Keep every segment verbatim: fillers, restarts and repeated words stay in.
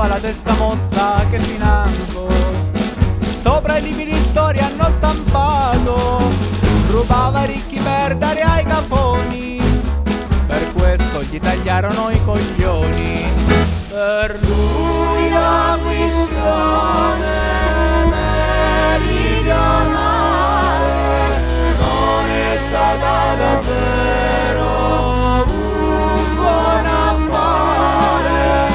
aveva la testa mozza che financo. Sopra i libri di storia hanno stampato, rubava ricchi per dare ai caponi, per questo gli tagliarono i coglioni. Per lui la questione meridionale non è stata davvero un buon affare.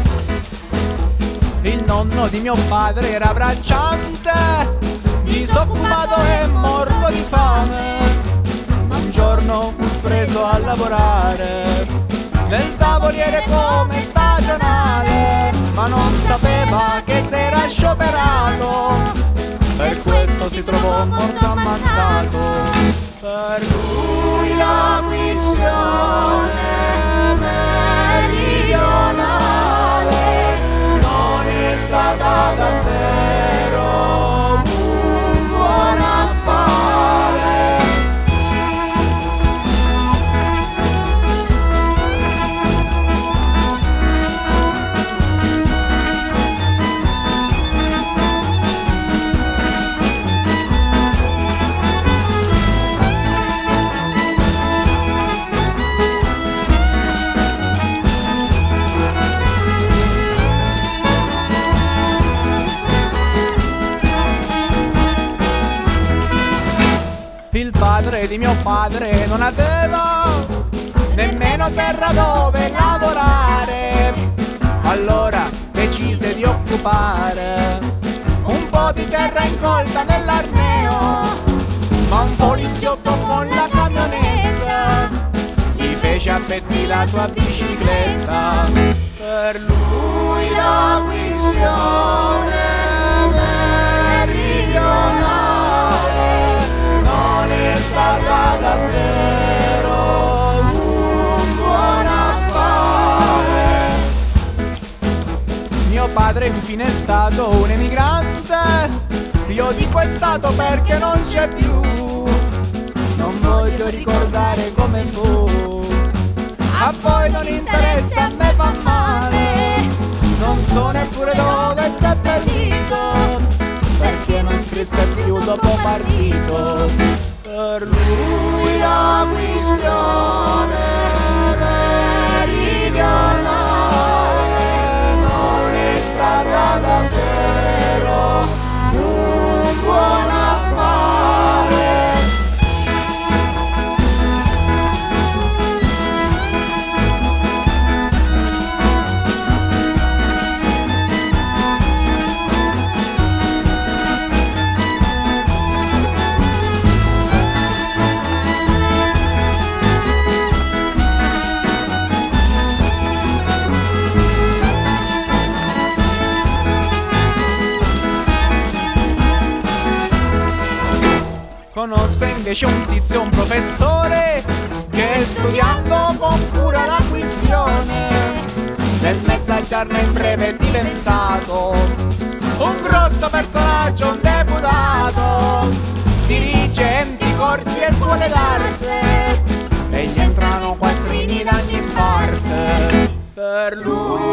Il nonno di mio padre era bracciante, disoccupato e morto di fame. Un giorno fu preso a lavorare nel tavoliere come stagionale, ma non sapeva che s'era scioperato, per questo si trovò morto ammazzato. Per lui la questione meridionale non è stata davvero un buon affare. Il padre di mio padre non aveva nemmeno terra dove lavorare, allora decise di occupare un po' di terra incolta nell'Arneo, ma un poliziotto con la camionetta gli fece a pezzi la sua bicicletta. Per lui la questione meridionale non è stata davvero un buon affare. Mio padre infine è stato un emigrante, io dico è stato perché non c'è più, non voglio ricordare come fu. A voi non interessa, a me fa male, non so neppure dove è seppellito, perché non scrisse più dopo partito. Per lui la questione meridionale non è stata davvero un buon affare. Conosco invece un tizio, un professore, che studiando con cura la questione del mezzagiorno in breve è diventato un grosso personaggio, un deputato, dirige enti, corsi e scuole d'arte e gli entrano quattrini da ogni parte. Per lui